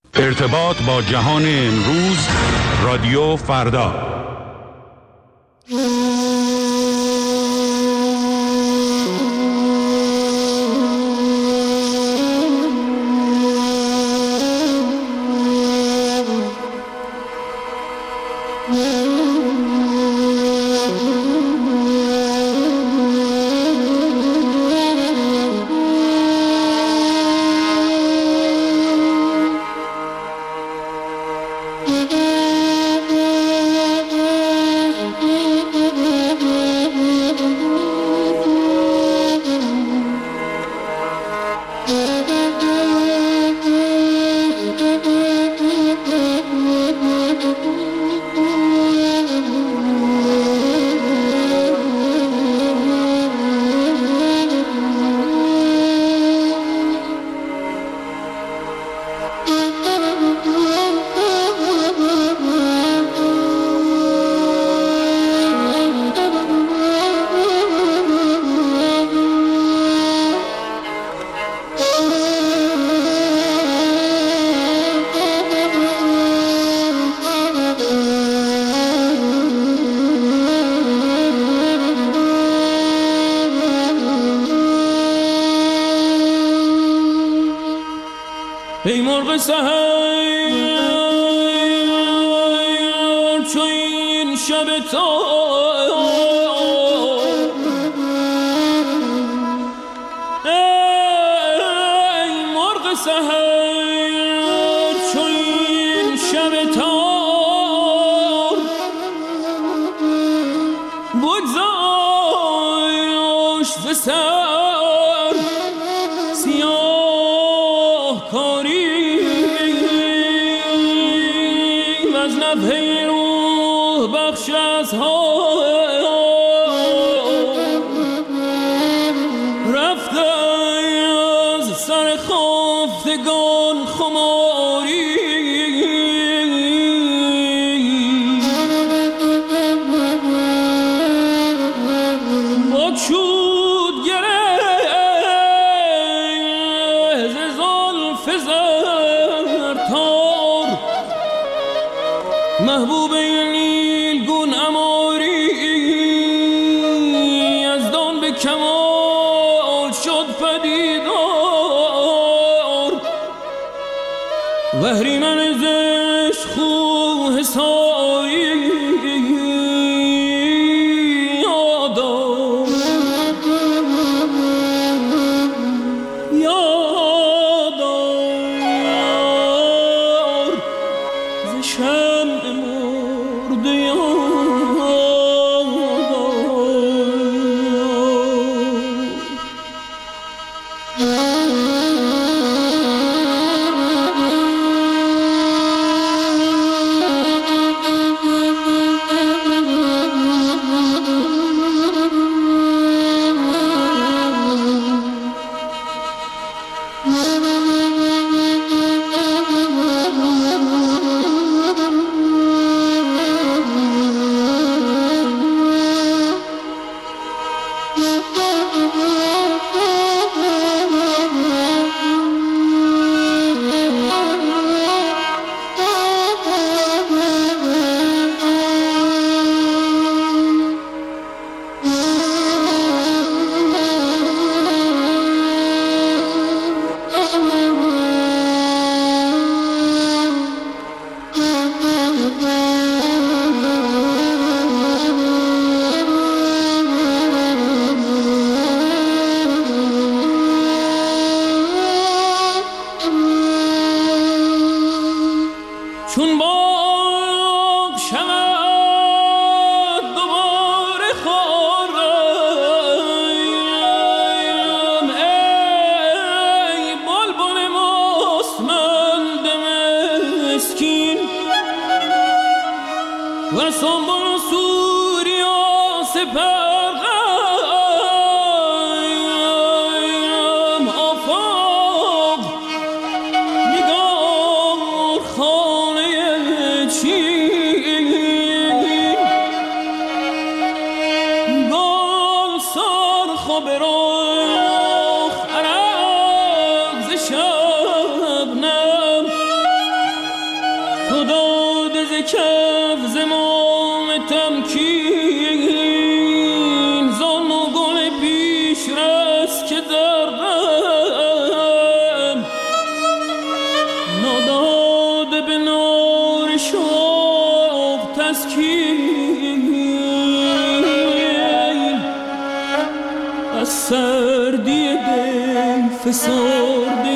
ارتباط با جهان امروز، رادیو فردا. ای مرغ سحر چو این شب تار، ای مرغ سحر چو این شب تار، بگذاشت ز سر سیاه کاری از نفحه روح بخش از ها رفت از سر خفتگان خماری، بگشود گره ز زلف زرتار محبوب نیلگون اماری، از دان به کمال شد پدیدار، وهریمن زشت خو حساری یادار ز شمع مرده چون باغ شود دوباره خورم، ای بلبل مستمند مسکین و سنبل و سوریا سپرغم، آفاق نگار خانه چین، گل سرخ و برخ عرق ز شبنم، کف زمام تمکین زان گل پیش رس که دردم ناداد به نار شوق تسکین از سردی دل فسرده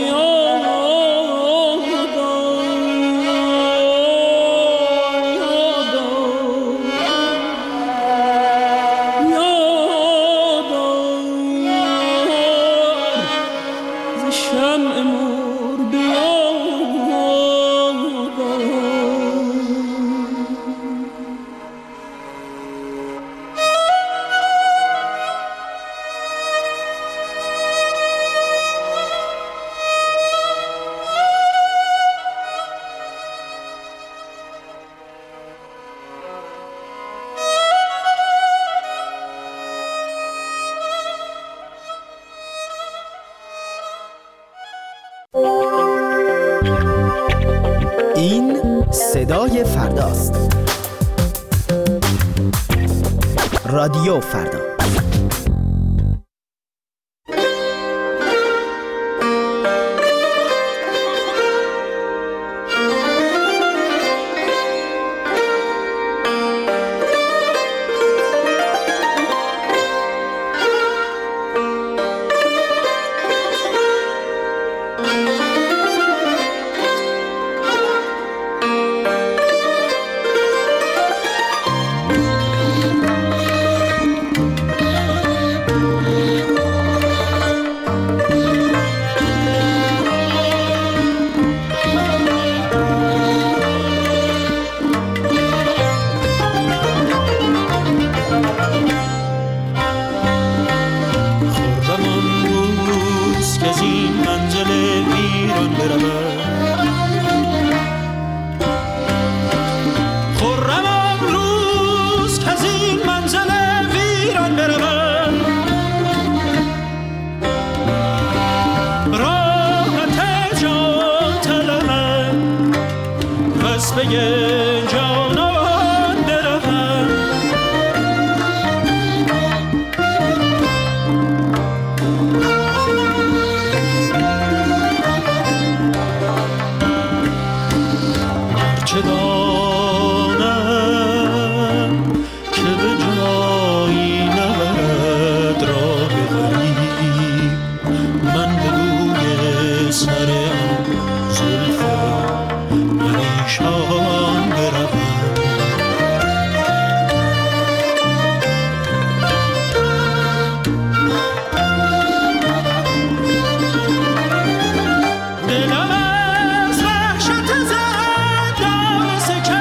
این صدای فرداست. رادیو فردا. دلم از وحشت زندان سکه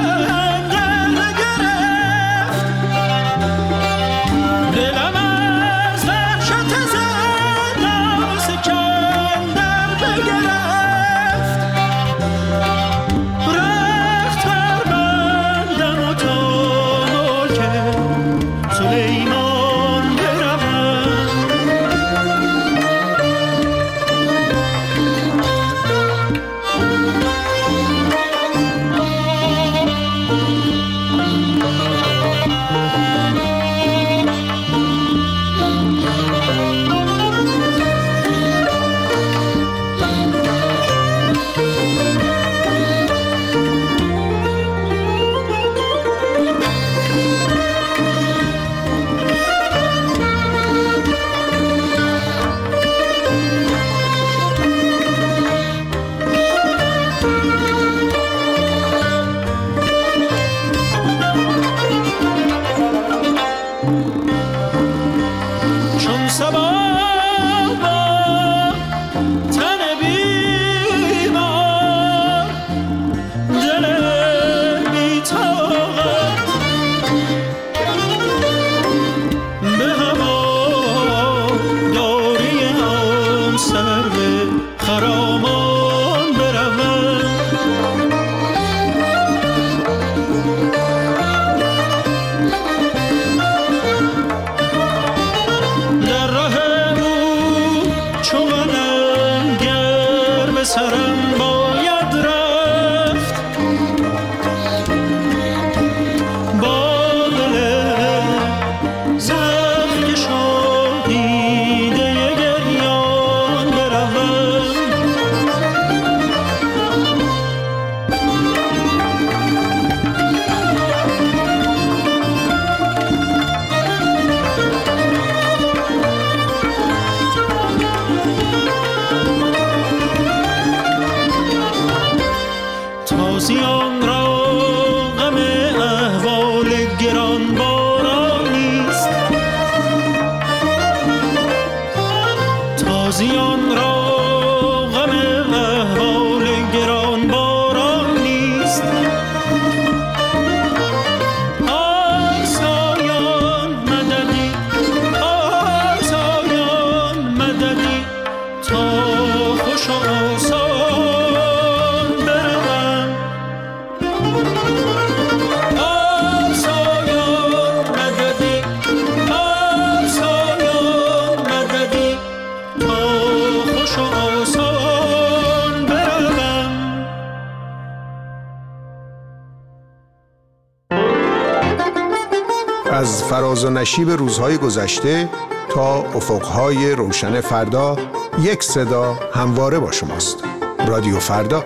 از فراز و نشیب روزهای گذشته تا افقهای روشن فردا، یک صدا همواره با شماست. رادیو فردا.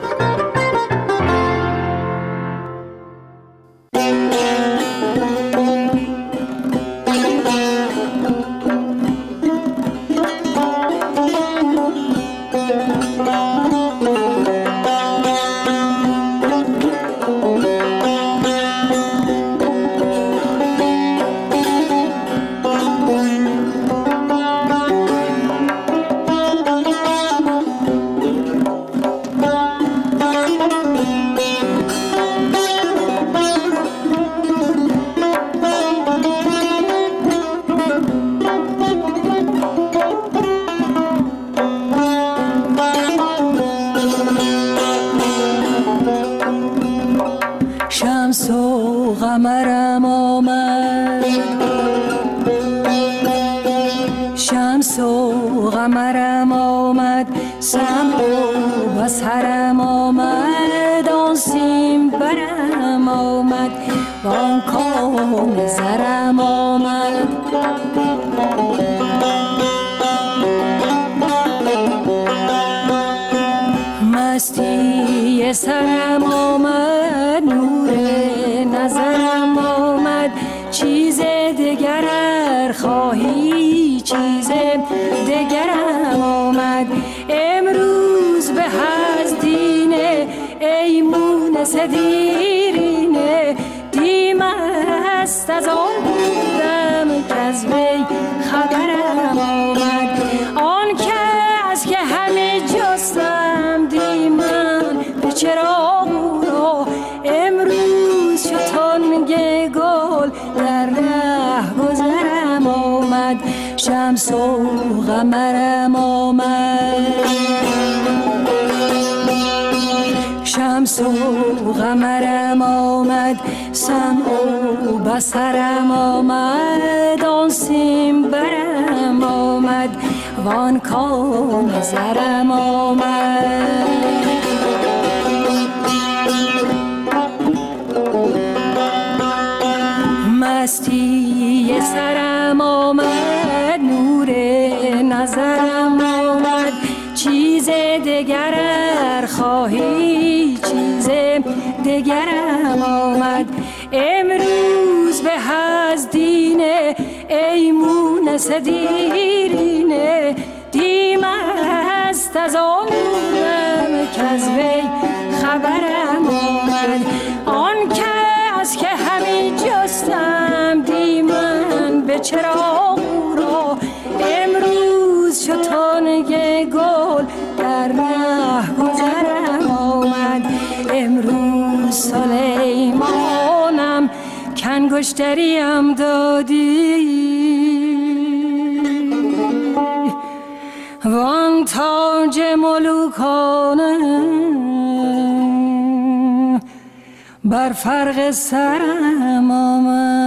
شمس و قمرم آمد، شمس و قمرم آمد، سمع و بصرم آمد، آن سیم برم آمد، وان کام زرم آمد. مستی سرم آمد، نور نظرم آمد، چیز دگر ار خواهی چیز دگرم آمد. امروز به از دینه ای مونس دیرینه، دیم است از آن بودم که از وی خبرم آمد. آن کس که همه جستم دیمن به چراغ را، امروز شتانگ گل در ره گذرم آمد. شمس و قمرم آمد، شمس و قمرم آمد، سمع و بصرم آمد، آن سیم برم آمد، وان کام زرم آمد. مستی سرم آمد، نور نظرم آمد، چیز دگر ار خواهی چیز دگرم آمد. امروز به از دینه ای مونس دیرینه، دیم است از آن بودم که از وی خبرم آمد. آن کس که همی جستم دیمن به چراغ را، امروز شتانگ گل در ره گذرم آمد. امروز سلیمانم کانگشتریم دادی، وان تاج ملوکانه بر فرق سرم آمد.